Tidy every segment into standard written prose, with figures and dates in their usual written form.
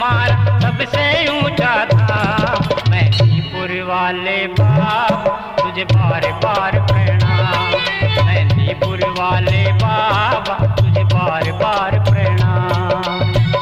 तुम्हारा सबसे ऊंचा था। मेहंदीपुर वाले बाबा तुझे बार बार प्रणाम। मेहंदीपुर वाले बाबा तुझे बार बार प्रणाम।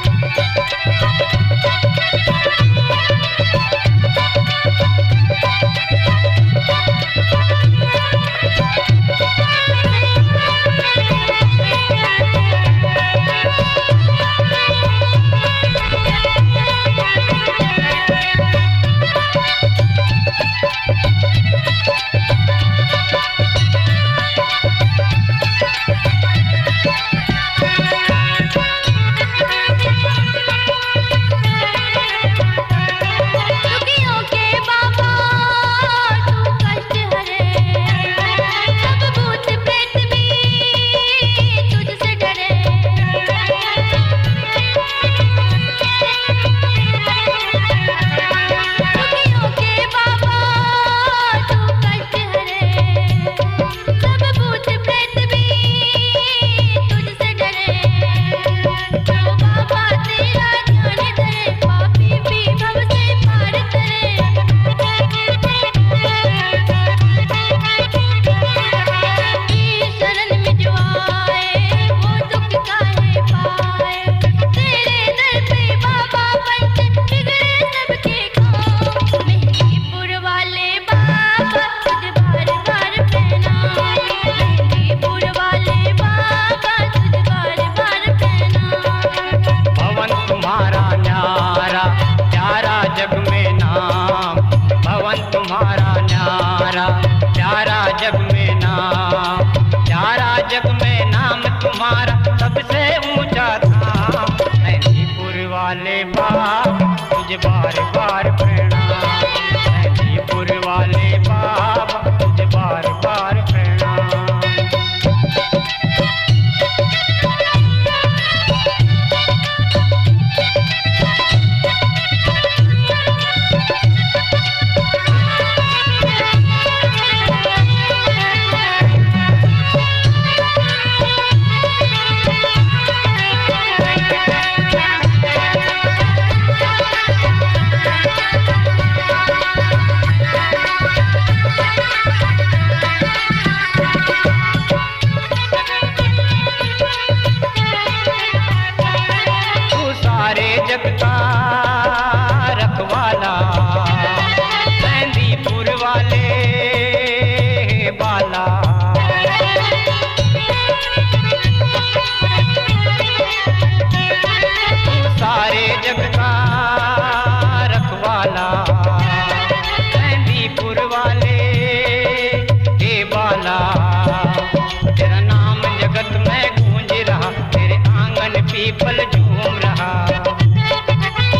जग में नाम भवन तुम्हारा न्यारा, प्यारा जग में नाम, प्यारा जग में नाम तुम्हारा सबसे ऊंचा धाम। मेहंदीपुर वाले बाबा तुझे बार बार प्रणाम। मेहंदीपुर वाले बाबा तुझे बार बार प्रणाम। जग का रखवाला मेहंदीपुर वाले बाला, सारे जग का रखवाला मेहंदीपुर वाले हे बाला। तेरा नाम जगत में गूंज रहा, तेरे आंगन पीपल झूम रहा।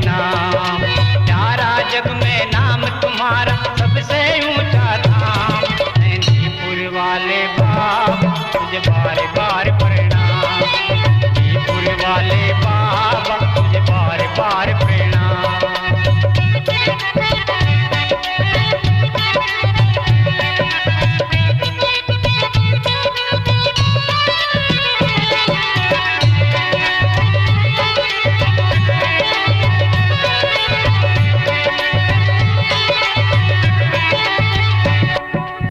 नाम, प्यारा जग में नाम तुम्हारा सबसे ऊंचा धाम। मेहंदीपुर वाले बाबा तुझे बार बार प्रणाम, मेहंदीपुर वाले बाबा तुझे बार बार प्रणाम।